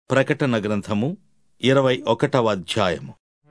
ప్రకటన గ్రంథము 21వ అధ్యాయము.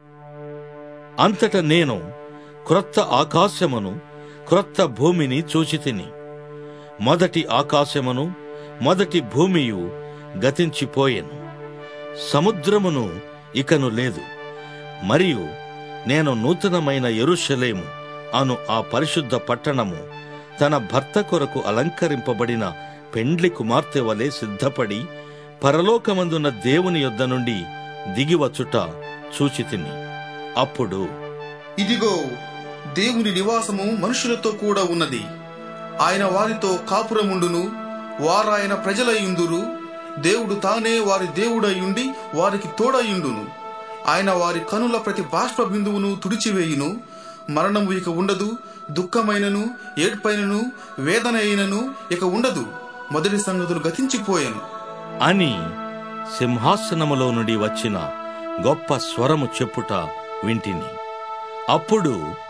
అంతట నేను క్రొత్త ఆకాశమును క్రొత్త భూమిని చూచితిని. మొదటి ఆకాశమును మొదటి భూమియు గతించిపోయెను, సముద్రమును ఇకను లేదు. మరియు నేను నూతనమైన యెరూషలేము అను ఆ పరిశుద్ధ పట్టణము తన భర్త కొరకు అలంకరింపబడిన పెండ్లి కుమార్తె వలె సిద్ధపడి పరలోకమందున్న దేవుని యొద్ద నుండి దిగివచ్చుట చూచితిని. అప్పుడు ఇదిగో, దేవుని నివాసము మనుషులతో కూడా ఉన్నది. ఆయన వారితో కాపురముండును, వారాయన ప్రజలయుందురు. దేవుడు తానే వారి దేవుడయుండి వారికి తోడయుండును. ఆయన వారి కనుల ప్రతి బాష్ప బిందువును తుడిచివేయును. మరణము ఇక ఉండదు, దుఃఖమైనను ఏడ్పైనను వేదన అయినను ఇక ఉండదు. మొదటి సంగతులు గతించిపోయాను అని సింహాసనములో నుండి వచ్చిన గొప్ప స్వరము చెప్పుట వింటిని. అప్పుడు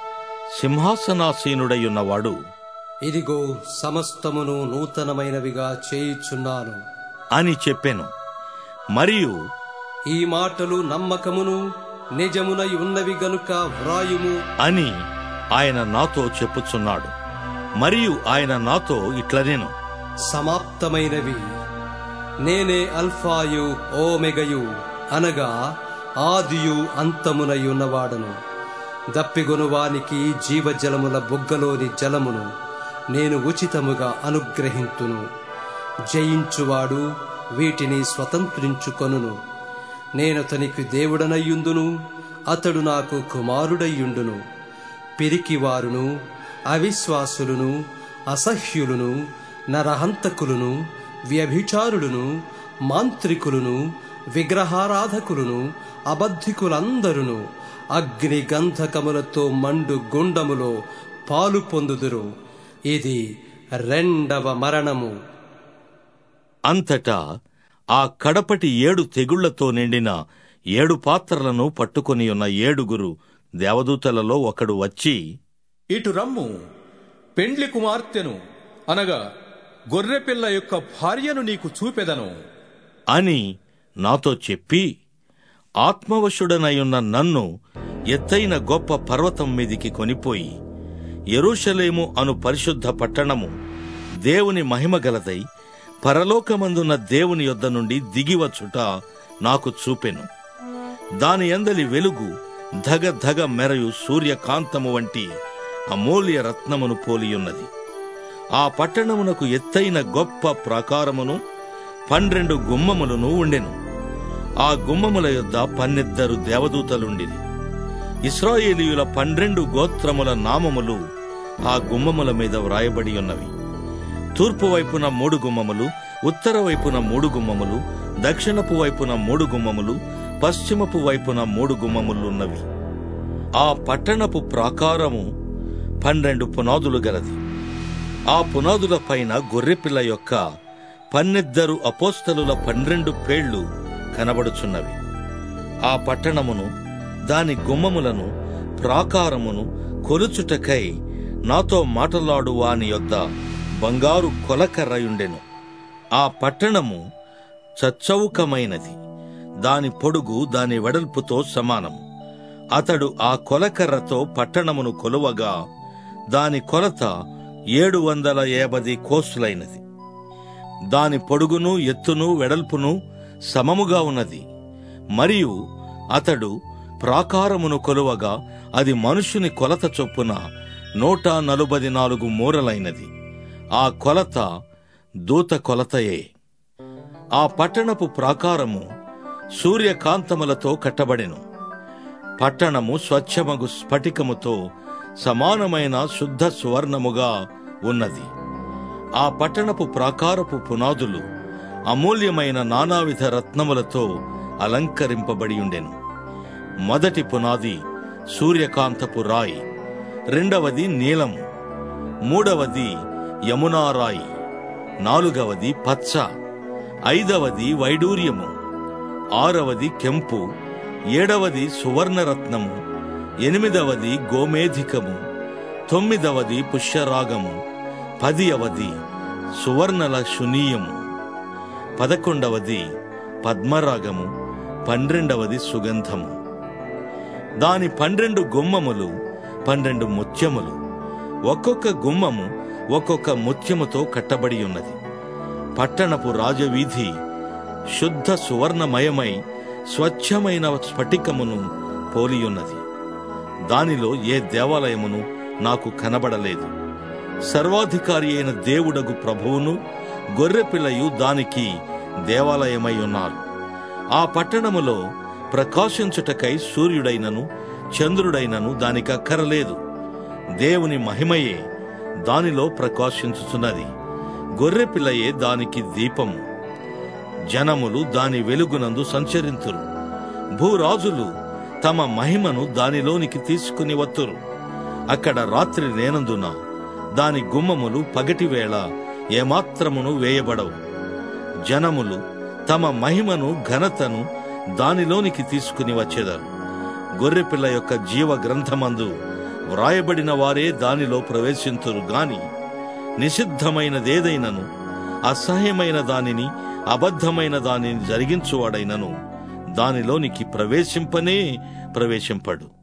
సింహాసనాసీనుడయున్నవాడు, ఇదిగో, సమస్తమును నూతనమైనవిగా చేయుచున్నాను అని చెప్పెను. మరియు ఈ మాటలు నమ్మకమును నిజమునై ఉన్నవి గనుక వ్రాయుము అని ఆయన నాతో చెప్పుచున్నాడు. మరియు ఆయన నాతో ఇట్లనేను, సమాప్తమైనవి. నేనే అల్ఫాయు ఓమెగయు, అనగా ఆదియు అంతమునై ఉన్నవాడను. దప్పిగొనువానికి జీవజలముల బుగ్గలోని జలమును నేను ఉచితముగా అనుగ్రహింతును. జయించువాడు వీటిని స్వతంత్రించుకొనును. నేనతనికి దేవుడనయ్యుందును, అతడు నాకు కుమారుడయ్యుండును. పిరికివారును, అవిశ్వాసులను, అసహ్యులను, నరహంతకులను, వ్యభిచారులను, మాంత్రికులను, విగ్రహారాధకులను, అబద్ధికులందరును అగ్ని గంధకములతో మండు గుండములో పాలు పొందుదురు. ఇది రెండవ మరణము. అంతటా ఆ కడపటి 7 తెగుళ్లతో నిండిన 7 పాత్రలను పట్టుకొని ఉన్న 7 దేవదూతలలో ఒకడు వచ్చి, ఇటు రమ్ము, పెండ్లి కుమార్తెను అనగా గొర్రెపిల్ల యొక్క భార్యను నీకు చూపెదను అని నాతో చెప్పి, ఆత్మవశుడనయున్న నన్ను ఎత్తైన గొప్ప పర్వతం మీదికి కొనిపోయి, యెరూషలేము అను పరిశుద్ధ పట్టణము దేవుని మహిమగలదై పరలోకమందున్న దేవుని యొద్ద నుండి దిగివచ్చుట నాకు చూపెను. దాని యందలి వెలుగు ధగ ధగ మెరయు సూర్యకాంతము వంటి అమూల్య రత్నమును పోలియున్నది. ఆ పట్టణమునకు ఎత్తైన గొప్ప ప్రాకారమును 12 గుమ్మములను ఉండెను. ఆ గుమ్మముల యొద్ద 12 దేవదూతలుండిరి. ఇశ్రాయేలీయుల 12 గోత్రముల నామములు ఆ గుమ్మముల మీద వ్రాయబడి ఉన్నవి. తూర్పు వైపున 3 గుమ్మములు, ఉత్తర వైపున 3 గుమ్మములు, దక్షిణపు వైపున 3 గుమ్మములు, పశ్చిమపు వైపున 3 గుమ్మములున్నవి. ఆ పట్టణపు ప్రాకారము 12 పునాదులు గలది. ఆ పునాదుల పైన గొర్రెపిల్ల యొక్క 12 అపోస్తలుల 12 పేళ్లు కనబడుచున్నవి. ఆ పట్టణమును, దాని గుమ్మములను, ప్రాకారమును కొలుచుటకై నాతో మాటలాడు వాని యొద్ద బంగారు కొలకర్రయుండెను. ఆ పట్టణము చచ్చౌకమైనది. దాని పొడుగు దాని వెడల్పుతో సమానము. అతడు ఆ కొలకర్రతో పట్టణమును కొలువగా దాని కొలత 750 కోసులైనది. దాని పొడుగును, ఎత్తును, వెడల్పును సమముగా ఉన్నది. మరియు అతడు ప్రాకారమును కొలువగా అది మనుషుని కొలత చొప్పున 144 మూరలైనది. ఆ కొలత దూత కొలతయే. ఆ పట్టణపు ప్రాకారము సూర్యకాంతములతో కట్టబడెను. పట్టణము స్వచ్ఛమగు స్ఫటికముతో సమానమైన శుద్ధ సువర్ణముగా ఉన్నది. ఆ పట్టణపు ప్రాకారపు పునాదులు అమూల్యమైన నానావిధ రత్నములతో అలంకరింపబడి ఉండెను. మొదటి పునాది సూర్యకాంతపు రాయి, రెండవది నీలము, మూడవది యమునారాయి, నాలుగవది పచ్చ, ఐదవది వైడూర్యము, ఆరవది కెంపు, ఏడవది సువర్ణరత్నము, ఎనిమిదవది గోమేధికము, తొమ్మిదవది పుష్యరాగము, 10వది సువర్ణల శునీయము, 11వది పద్మరాగము, 12వది సుగంధము. దాని 12 గుమ్మములు 12 ముత్యములు, ఒక్కొక్క గుమ్మము ఒక్కొక్క ముత్యముతో కట్టబడి ఉన్నది. పట్టణపు రాజవీధి శుద్ధ సువర్ణమయమై స్వచ్ఛమైన స్ఫటికమును పోలియున్నది. దానిలో ఏ దేవాలయమును నాకు కనబడలేదు. సర్వాధికారి అయిన దేవుడగు ప్రభువును గొర్రెపిల్లయు దానికి దేవాలయమై ఉన్నారు. ఆ పట్టణములో ప్రకాశించుటకై సూర్యుడైనను చంద్రుడైనను దానికక్కరలేదు. దేవుని మహిమయే దానిలో ప్రకాశించుచున్నది. గొర్రెపిల్లయే దానికి దీపము. జనములు దాని వెలుగునందు సంచరింతురు. భూరాజులు తమ మహిమను దానిలోనికి తీసుకుని వత్తురు. అక్కడ రాత్రి లేనందున దాని గుమ్మములు పగటివేళ ఏమాత్రమును వేయబడవు. జనములు తమ మహిమను ఘనతను దానిలోనికి తీసుకుని వచ్చెదరు. గొర్రెపిల్ల యొక్క జీవ గ్రంథమందు వ్రాయబడిన వారే దానిలో ప్రవేశింతురు గాని నిషిద్ధమైనదేదైనను, అసహ్యమైన దానిని, అబద్ధమైన దానిని జరిగించువాడైనను దానిలోనికి ప్రవేశింపనే ప్రవేశింపడు.